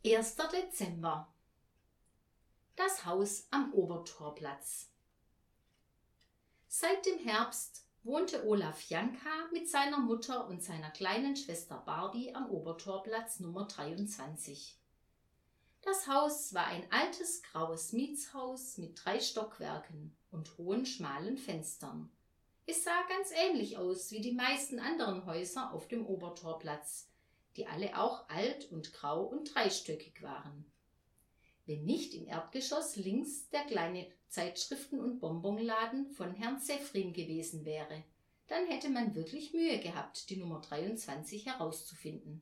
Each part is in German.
1. Dezember. Das Haus am Obertorplatz. Seit dem Herbst wohnte Olaf Janka mit seiner Mutter und seiner kleinen Schwester Barbie am Obertorplatz Nummer 23. Das Haus war ein altes graues Mietshaus mit 3 Stockwerken und hohen schmalen Fenstern. Es sah ganz ähnlich aus wie die meisten anderen Häuser auf dem Obertorplatz, die alle auch alt und grau und dreistöckig waren. Wenn nicht im Erdgeschoss links der kleine Zeitschriften- und Bonbonladen von Herrn Sephrin gewesen wäre, dann hätte man wirklich Mühe gehabt, die Nummer 23 herauszufinden.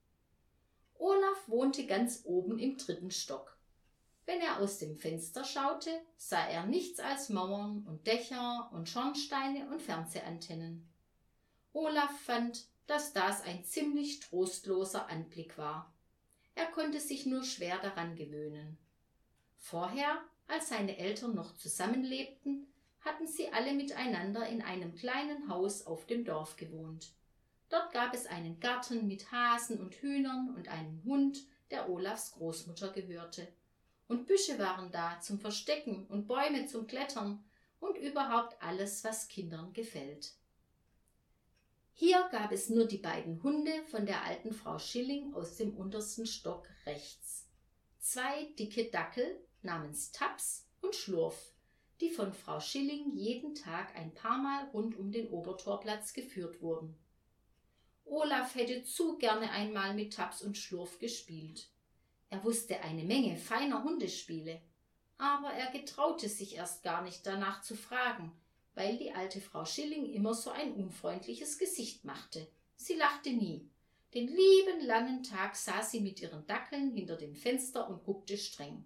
Olaf wohnte ganz oben im 3. Stock. Wenn er aus dem Fenster schaute, sah er nichts als Mauern und Dächer und Schornsteine und Fernsehantennen. Olaf fand, dass das ein ziemlich trostloser Anblick war. Er konnte sich nur schwer daran gewöhnen. Vorher, als seine Eltern noch zusammenlebten, hatten sie alle miteinander in einem kleinen Haus auf dem Dorf gewohnt. Dort gab es einen Garten mit Hasen und Hühnern und einen Hund, der Olafs Großmutter gehörte. Und Büsche waren da zum Verstecken und Bäume zum Klettern und überhaupt alles, was Kindern gefällt. Hier gab es nur die beiden Hunde von der alten Frau Schilling aus dem untersten Stock rechts. 2 dicke Dackel namens Taps und Schlurf, die von Frau Schilling jeden Tag ein paar Mal rund um den Obertorplatz geführt wurden. Olaf hätte zu gerne einmal mit Taps und Schlurf gespielt. Er wusste eine Menge feiner Hundespiele, aber er getraute sich erst gar nicht danach zu fragen, weil die alte Frau Schilling immer so ein unfreundliches Gesicht machte. Sie lachte nie. Den lieben langen Tag saß sie mit ihren Dackeln hinter dem Fenster und guckte streng.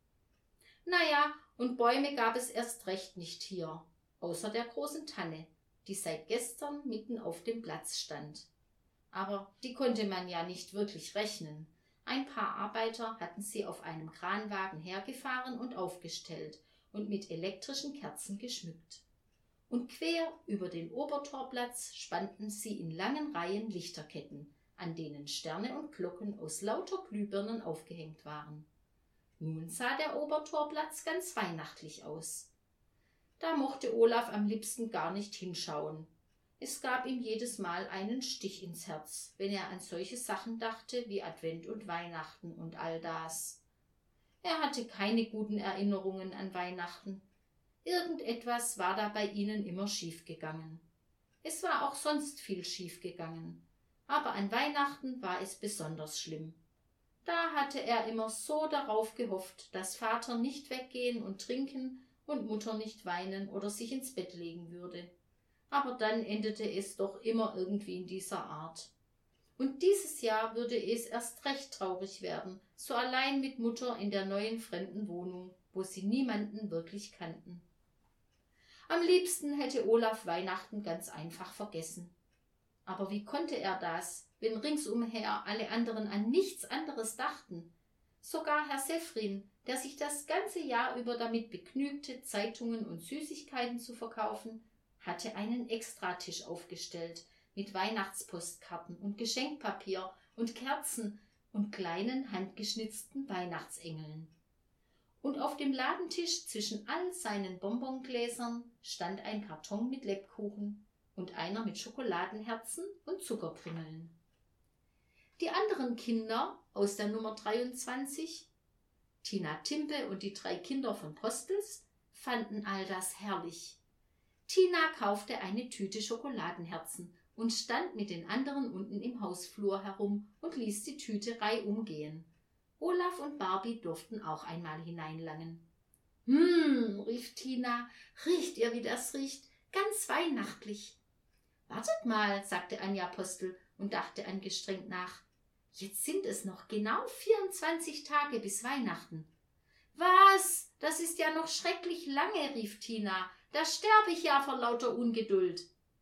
Naja, und Bäume gab es erst recht nicht hier, außer der großen Tanne, die seit gestern mitten auf dem Platz stand. Aber die konnte man ja nicht wirklich rechnen. Ein paar Arbeiter hatten sie auf einem Kranwagen hergefahren und aufgestellt und mit elektrischen Kerzen geschmückt. Und quer über den Obertorplatz spannten sie in langen Reihen Lichterketten, an denen Sterne und Glocken aus lauter Glühbirnen aufgehängt waren. Nun sah der Obertorplatz ganz weihnachtlich aus. Da mochte Olaf am liebsten gar nicht hinschauen. Es gab ihm jedes Mal einen Stich ins Herz, wenn er an solche Sachen dachte wie Advent und Weihnachten und all das. Er hatte keine guten Erinnerungen an Weihnachten. Irgendetwas war da bei ihnen immer schiefgegangen. Es war auch sonst viel schiefgegangen, aber an Weihnachten war es besonders schlimm. Da hatte er immer so darauf gehofft, dass Vater nicht weggehen und trinken und Mutter nicht weinen oder sich ins Bett legen würde. Aber dann endete es doch immer irgendwie in dieser Art. Und dieses Jahr würde es erst recht traurig werden, so allein mit Mutter in der neuen fremden Wohnung, wo sie niemanden wirklich kannten. Am liebsten hätte Olaf Weihnachten ganz einfach vergessen. Aber wie konnte er das, wenn ringsumher alle anderen an nichts anderes dachten? Sogar Herr Sephrin, der sich das ganze Jahr über damit begnügte, Zeitungen und Süßigkeiten zu verkaufen, hatte einen Extratisch aufgestellt mit Weihnachtspostkarten und Geschenkpapier und Kerzen und kleinen handgeschnitzten Weihnachtsengeln. Und auf dem Ladentisch zwischen all seinen Bonbongläsern stand ein Karton mit Lebkuchen und einer mit Schokoladenherzen und Zuckerkringeln. Die anderen Kinder aus der Nummer 23, Tina Timpe und die 3 Kinder von Postels, fanden all das herrlich. Tina kaufte eine Tüte Schokoladenherzen und stand mit den anderen unten im Hausflur herum und ließ die Tüte reihum gehen. Olaf und Barbie durften auch einmal hineinlangen. Rief Tina, riecht ihr, wie das riecht? Ganz weihnachtlich. Wartet mal, sagte Anja Postel und dachte angestrengt nach. Jetzt sind es noch genau 24 Tage bis Weihnachten. Was? Das ist ja noch schrecklich lange, rief Tina. Da sterbe ich ja vor lauter Ungeduld.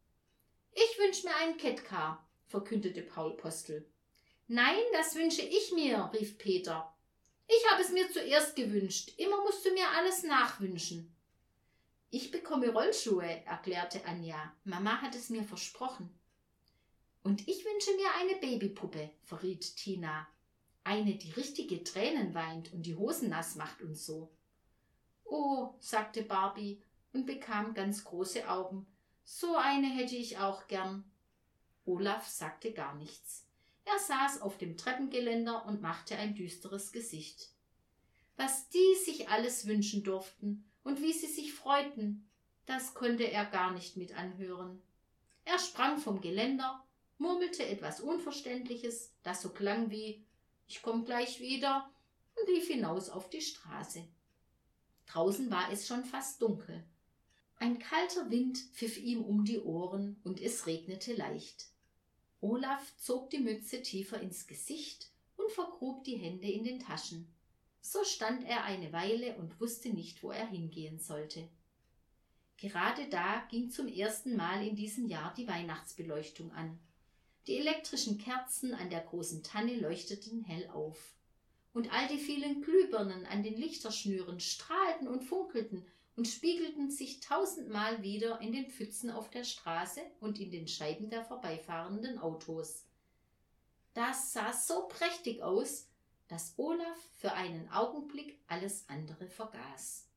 Ich wünsche mir einen Kettcar, verkündete Paul Postel. Nein, das wünsche ich mir, rief Peter. Ich habe es mir zuerst gewünscht. Immer musst du mir alles nachwünschen. Ich bekomme Rollschuhe, erklärte Anja. Mama hat es mir versprochen. Und ich wünsche mir eine Babypuppe, verriet Tina. Eine, die richtige Tränen weint und die Hosen nass macht und so. »Oh«, sagte Barbie und bekam ganz große Augen, »so eine hätte ich auch gern.« Olaf sagte gar nichts. Er saß auf dem Treppengeländer und machte ein düsteres Gesicht. Was die sich alles wünschen durften und wie sie sich freuten, das konnte er gar nicht mit anhören. Er sprang vom Geländer, murmelte etwas Unverständliches, das so klang wie »Ich komm gleich wieder« und lief hinaus auf die Straße. Draußen war es schon fast dunkel. Ein kalter Wind pfiff ihm um die Ohren und es regnete leicht. Olaf zog die Mütze tiefer ins Gesicht und vergrub die Hände in den Taschen. So stand er eine Weile und wusste nicht, wo er hingehen sollte. Gerade da ging zum ersten Mal in diesem Jahr die Weihnachtsbeleuchtung an. Die elektrischen Kerzen an der großen Tanne leuchteten hell auf. Und all die vielen Glühbirnen an den Lichterschnüren strahlten und funkelten und spiegelten sich tausendmal wieder in den Pfützen auf der Straße und in den Scheiben der vorbeifahrenden Autos. Das sah so prächtig aus, dass Olaf für einen Augenblick alles andere vergaß.